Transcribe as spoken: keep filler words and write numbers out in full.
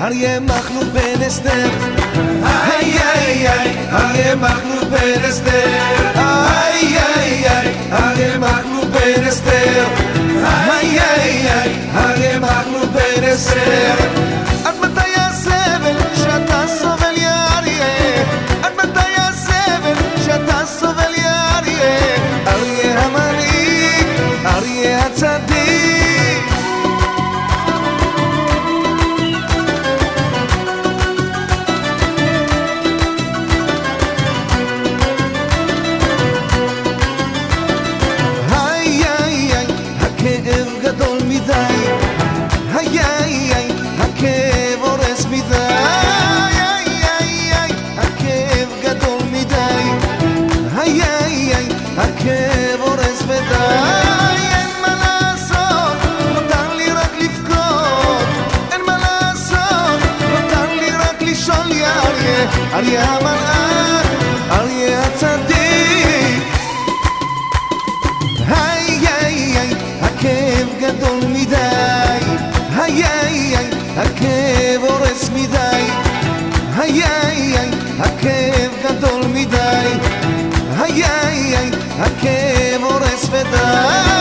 אריה מכלוף בן אסתר, איי איי איי, אריה מכלוף בן אסתר, איי איי איי, אריה מכלוף בן אסתר, איי איי איי, אריה מכלוף בן אסתר. עד מתי הסבל שאתה סובל יא אריה? עד מתי הסבל שאתה סובל יא אריה? אריה המנהיג, אריה הצדיק. הכאב הורס ודי, אין מה לעשות, נותר לי רק לבכות, אין מה לעשות, נותר לי רק לשאול יא אריה, אריה המלאך, אריה הצדיק. היי היי היי, הכאב גדול מדי, היי היי היי, הכאב הורס מדי, היי היי היי, הכאב גדול מדי, היי היי היי, הכאב הורס ודי.